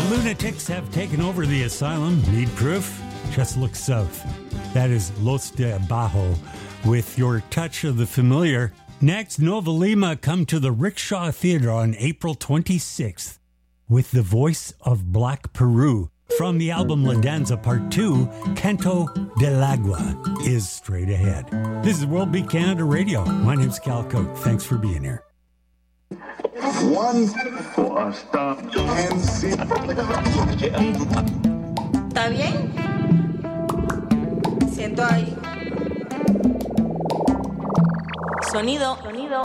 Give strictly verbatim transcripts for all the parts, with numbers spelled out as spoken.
Lunatics have taken over the asylum. Need proof? Just look south. That is Los de Abajo with your touch of the familiar. Next, Nova Lima come to the Rickshaw Theater on April twenty-sixth with The Voice of Black Peru. From the album La Danza Part two, Canto del Agua is straight ahead. This is World Beat Canada Radio. My name's Cal Cote. Thanks for being here. One for a stop and see. ¿Está bien? Siento ahí. Sonido, sonido.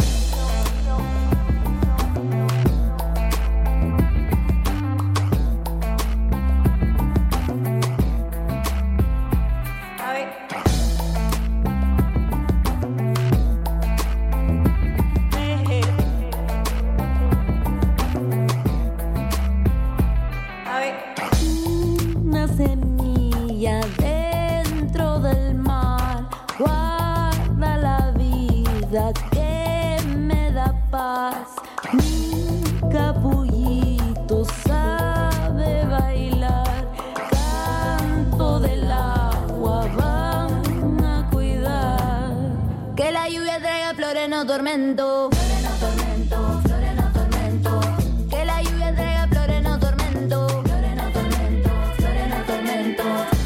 Que me da paz, mi capullito sabe bailar, canto del agua van a cuidar, que la lluvia traiga flores no tormento, flores no tormento, flores no tormento, que la lluvia traiga flores no tormento, flores no tormento, flores no tormento.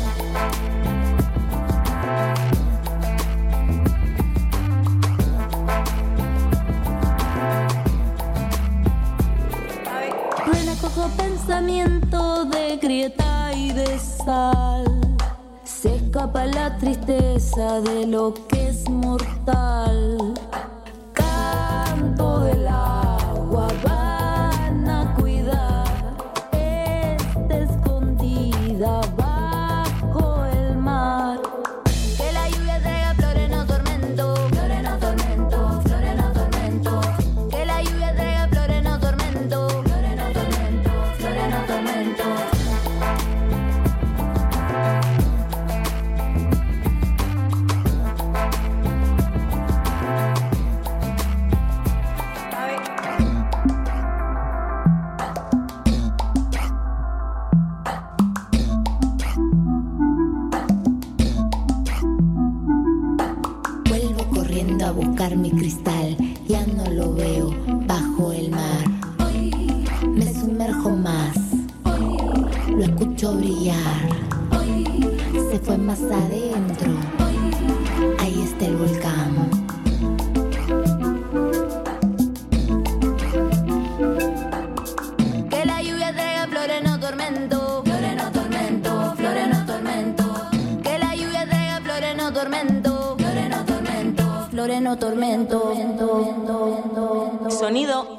Pensamiento de grieta y de sal, se escapa la tristeza de lo que es mortal. Canto del agua van a cuidar, está escondida bajo el mar. Que la lluvia traiga flores no tormento, flores no tormento, flores no tormento. Que la lluvia traiga flores no tormento, flores no tormento, flores no tormento. Vuelvo corriendo a buscar mi cristal, ya no lo veo bajo el mar. Hoy me sumerjo más, hoy lo escucho brillar. Hoy se fue más adentro, hoy ahí está el volcán. Que la lluvia traiga flores no tormento, flores no tormento, flores no tormento. Que la lluvia traiga flores no tormento, flores no tormento, flores no tormento. Sonido.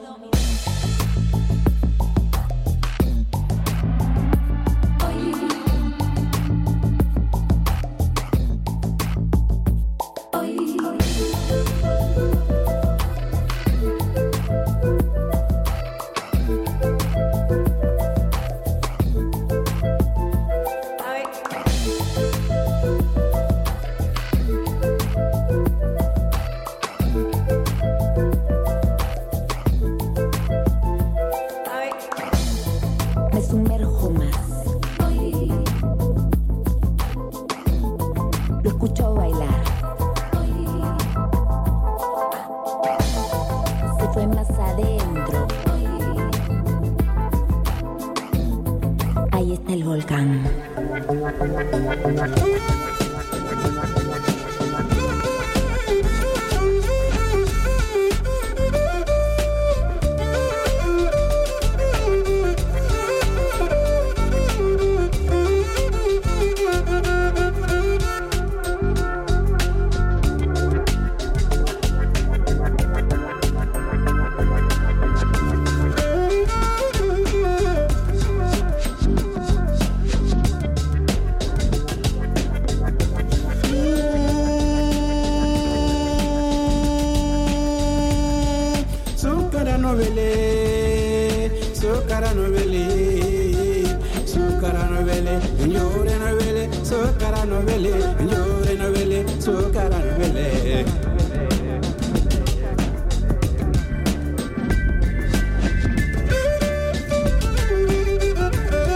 Novele,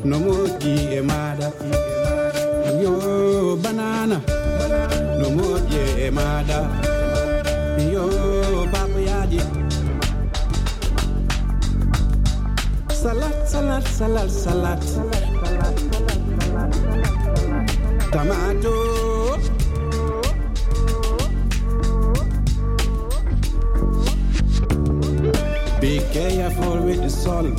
no moji e mada. Yo banana, no moji e mada. Yo papayaji. Salad, salad, salad, salad. Tomato. Be careful with the salt.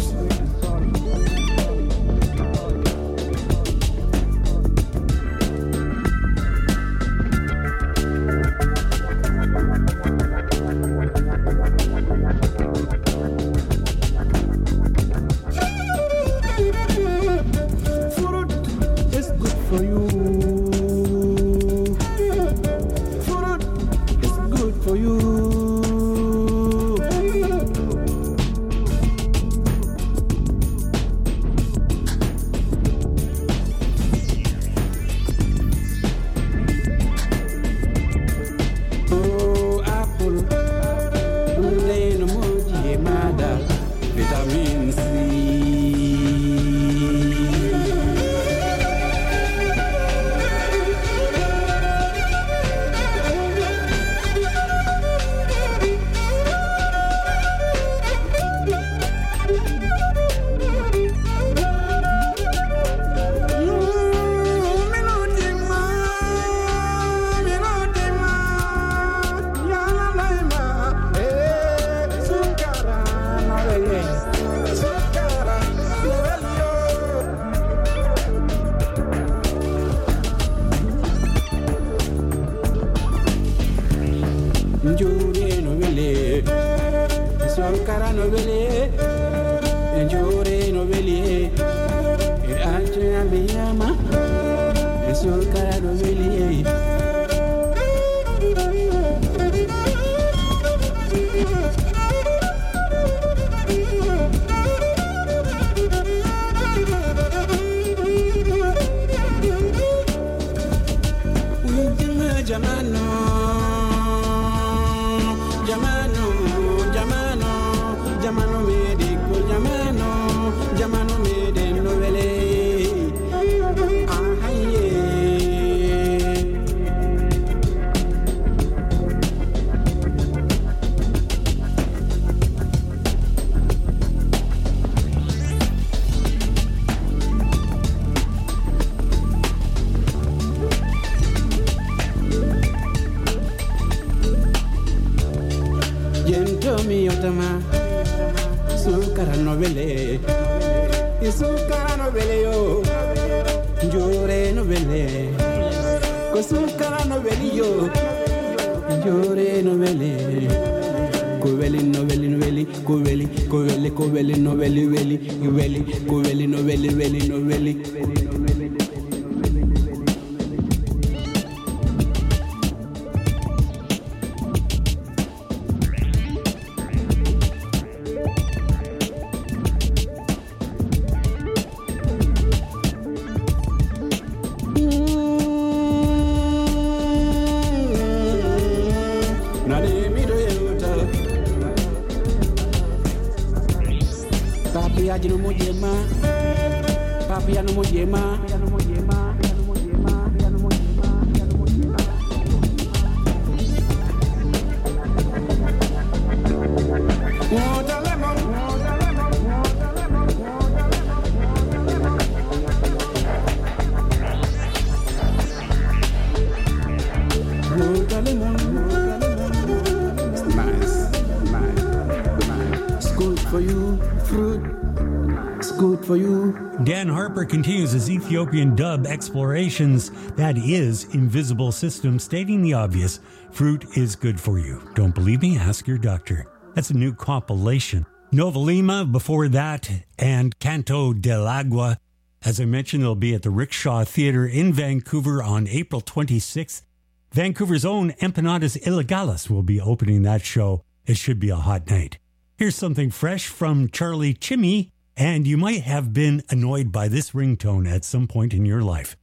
Dan Harper continues his Ethiopian dub explorations. That is Invisible System, stating the obvious. Fruit is good for you. Don't believe me? Ask your doctor. That's a new compilation. Nova Lima before that, and Canto del Agua. As I mentioned, they'll be at the Rickshaw Theatre in Vancouver on April twenty-sixth. Vancouver's own Empanadas Ilegales will be opening that show. It should be a hot night. Here's something fresh from Charlie Chimmy. And you might have been annoyed by this ringtone at some point in your life.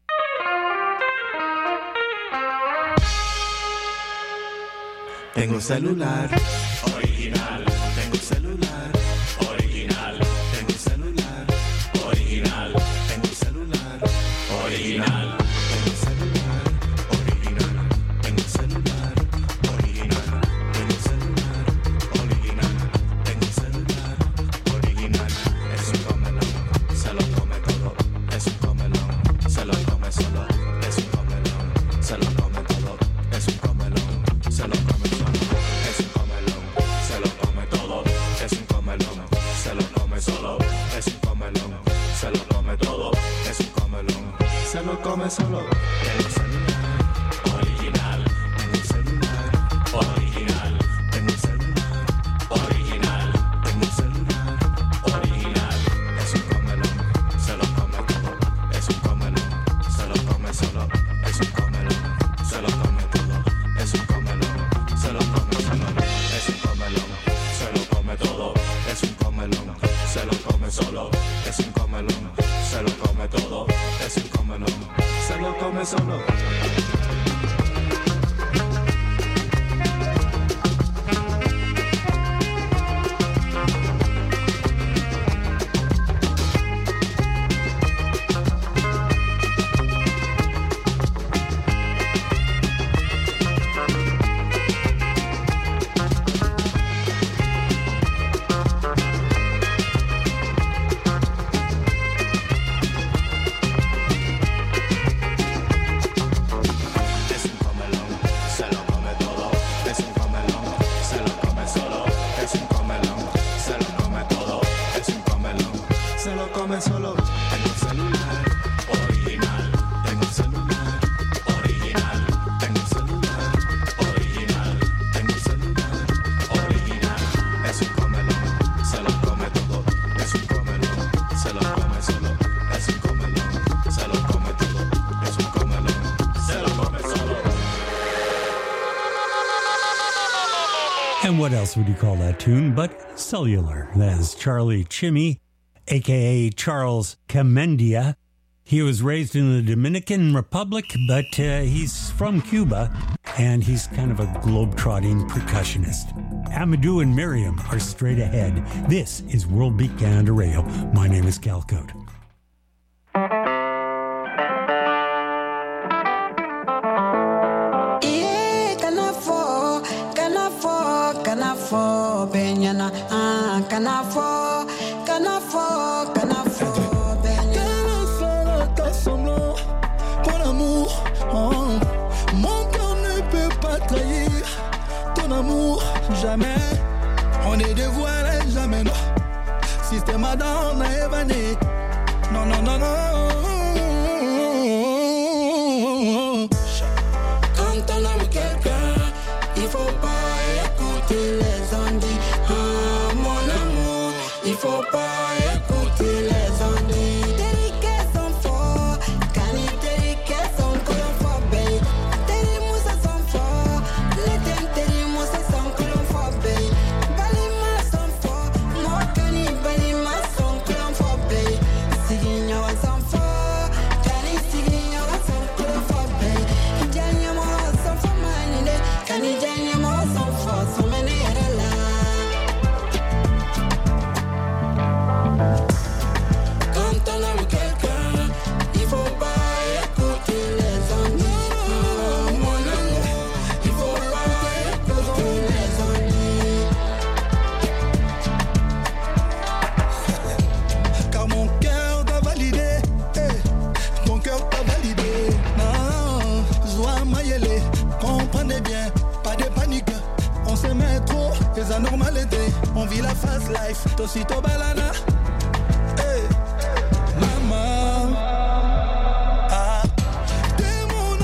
Tengo celular original, tengo celular original, tengo celular original, solo, es un comelón, se lo come todo, es un comelón, se lo come solo. Tengo celular original, tengo un celular original, tengo un celular original, tengo un celular original, es un comelón, se lo come todo, es un comelón, se lo come solo, es un comelón, se lo come todo, es un comelón, se lo come solo, es un comelón, se lo come todo, es un comelón, se lo come solo, es un comelón, se lo come todo, es un comelón, se lo come solo. What else would you call that tune but cellular? That is Charlie Chimmy, a k a. Charles Camendia. He was raised in the Dominican Republic, but uh, he's from Cuba, and he's kind of a globe-trotting percussionist. Amadou and Miriam are straight ahead. This is World Beat Canada Radio. My name is Cal Cote. Benyana, ah, canafo, canafo, canafo, benyana. T'as semblant, mon amour, oh. Mon cœur ne peut pas trahir ton amour, jamais. On est dévoilé, jamais non. Système Adam, on a évané. Non, non, non, non. Quand on aime quelqu'un, il faut pas écouter les ondits. Ah, mon amour, il faut pas écouter les ondits. Déliqués sont forts, cani déliqués sont colophobés. Télimoussa sont forts, les télimoussa sont colophobés. Balima sont forts, moi cani balima sont colophobés. Sigignoa sont forts, cani sigignoa sont colophobés. Janyamoa sont forts manine, cani janyamoa sont forts, sont menés. La normalité, on vit la fast life, tosito balana. Hey, maman, ah, t'es mon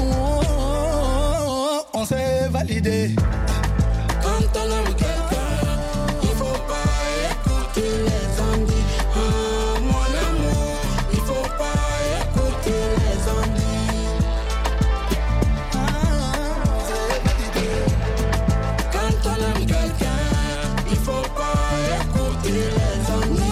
amour, on s'est validé. Quand on aime quelqu'un, il faut pas écouter les ondits. Ah, mon amour, il faut pas écouter les ondits. Ah, c'est validé. Quand on aime quelqu'un, il faut pas écouter les ondits.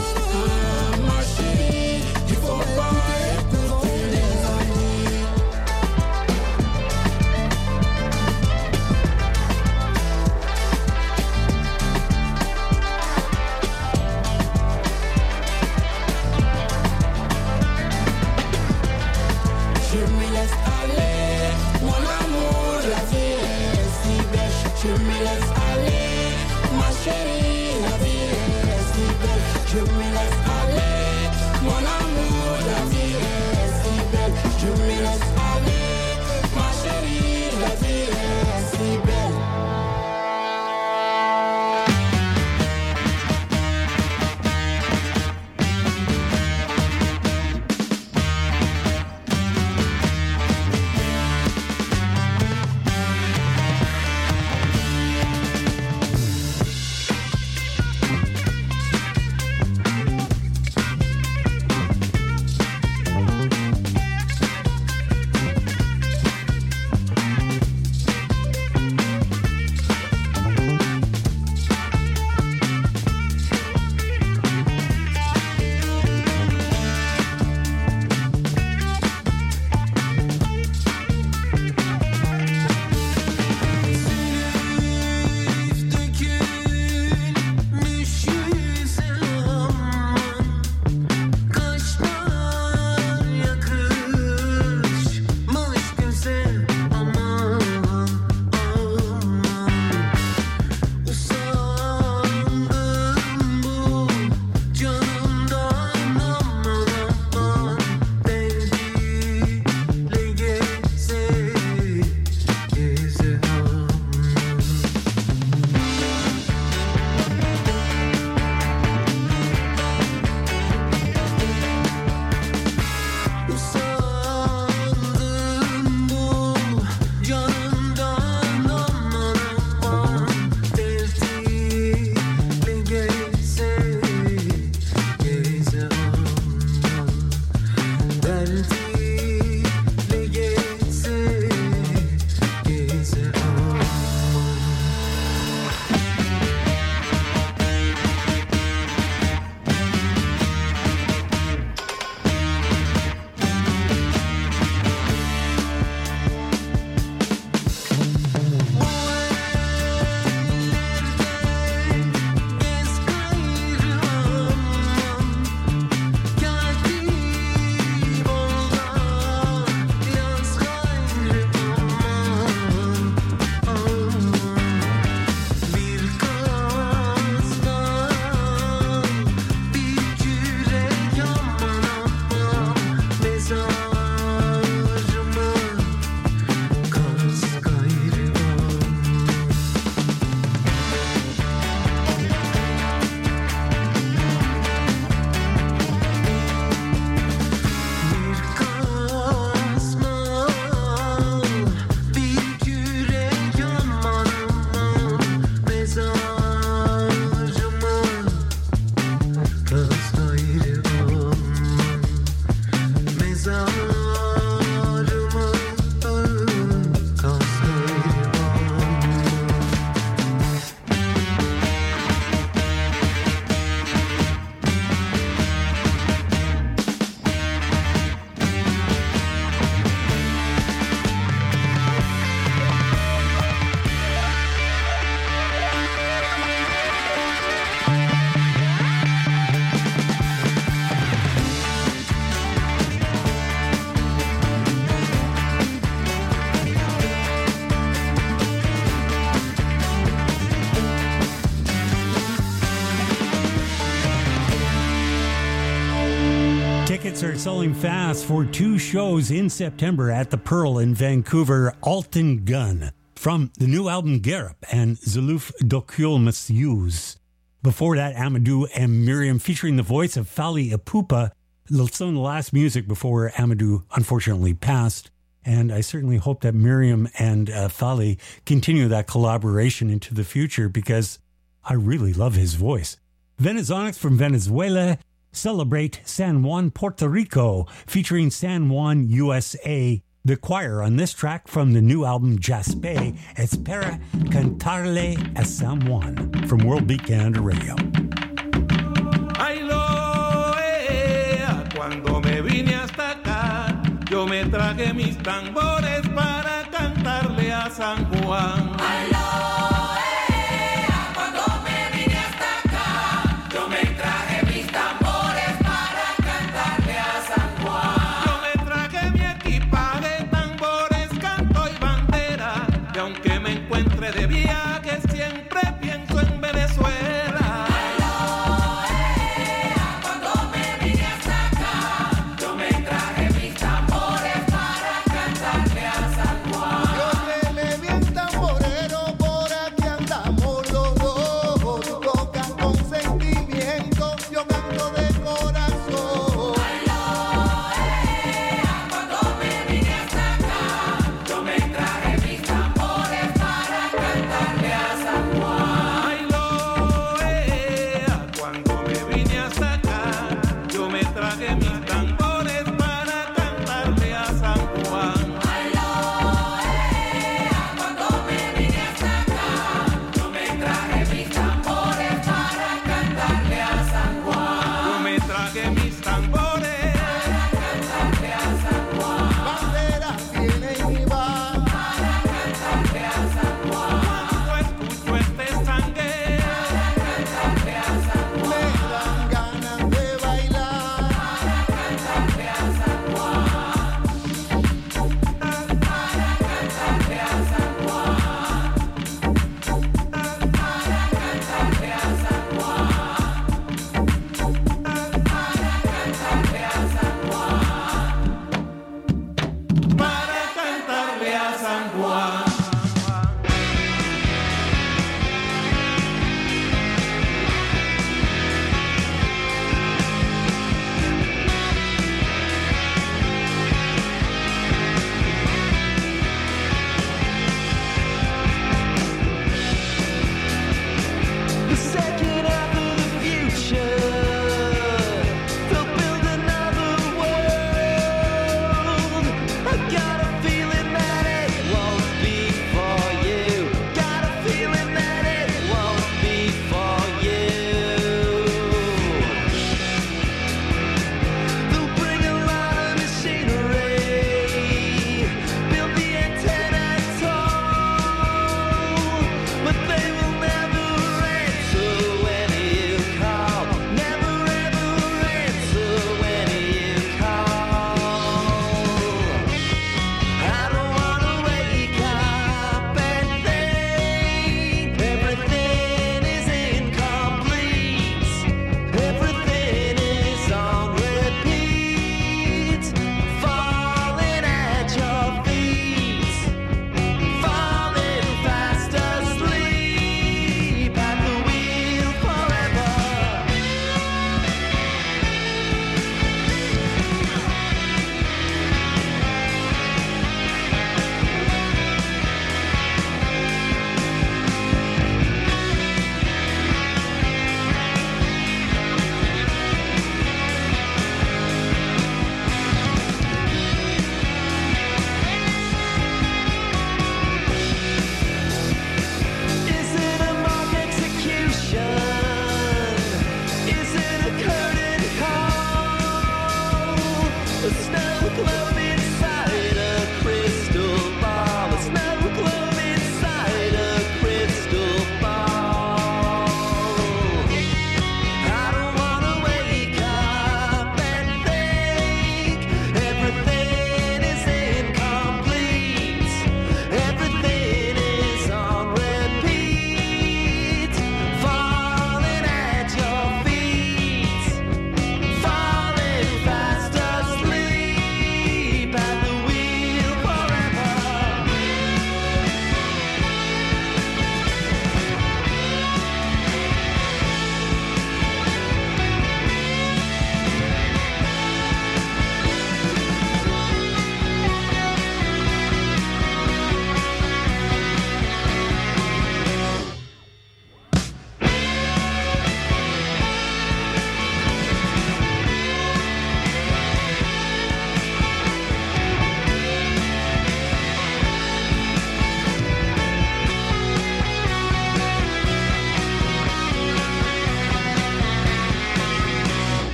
Tickets are selling fast for two shows in September at the Pearl in Vancouver. Alton Gun from the new album Gerup and Zalouf Dokul Masyuz. Before that, Amadou and Miriam featuring the voice of Fally Ipupa. Some of the last music before Amadou unfortunately passed. And I certainly hope that Miriam and uh, Fally continue that collaboration into the future because I really love his voice. Venezonics from Venezuela celebrate San Juan, Puerto Rico, featuring San Juan, U S A. The choir on this track from the new album Jaspe, Espera Cantarle a San Juan, from World Beat Canada Radio. Ay, lo, eh, cuando me vine hasta acá, yo me traje mis tambores para cantarle a San Juan. Ay, lo, traje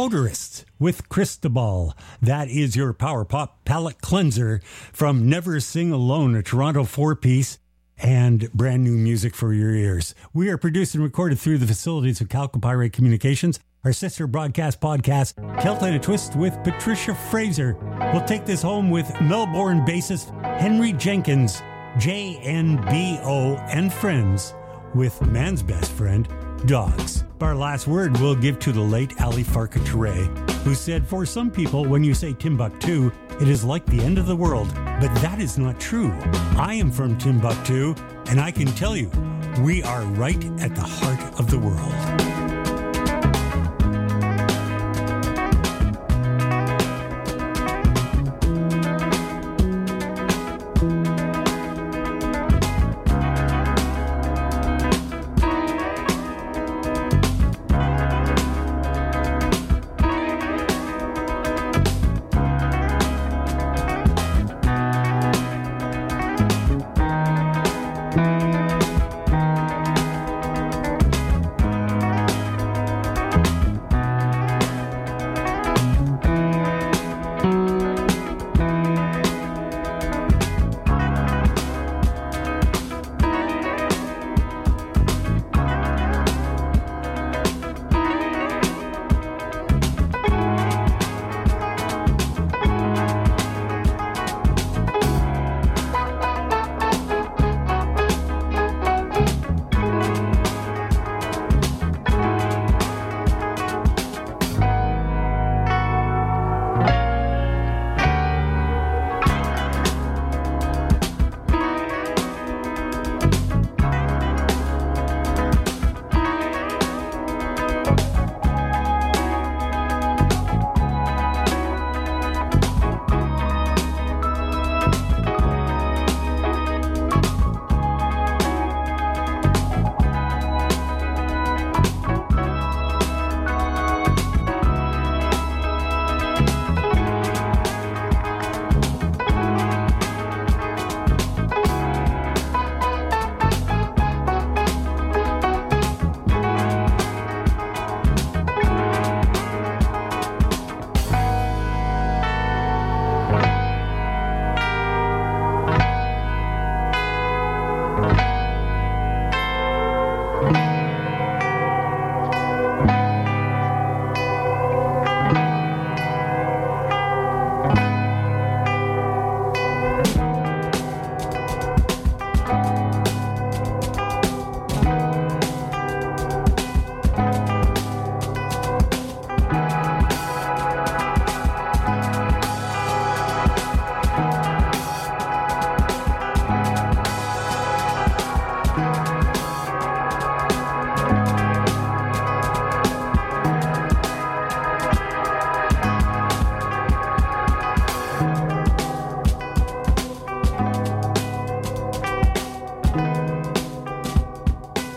Motorists with Cristobal. That is your Power Pop palate cleanser from Never Sing Alone, a Toronto four-piece, and brand new music for your ears. We are produced and recorded through the facilities of Calcopyrate Communications, our sister broadcast podcast, Celt and a Twist with Patricia Fraser. We'll take this home with Melbourne bassist Henry Jenkins, J N B O, and friends with man's best friend, dogs. Our last word we'll give to the late Ali Farka Touré, who said, for some people, when you say Timbuktu, it is like the end of the world. But that is not true. I am from Timbuktu, and I can tell you, we are right at the heart of the world.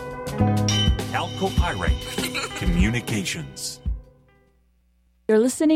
Calcopyrate Communications. You're listening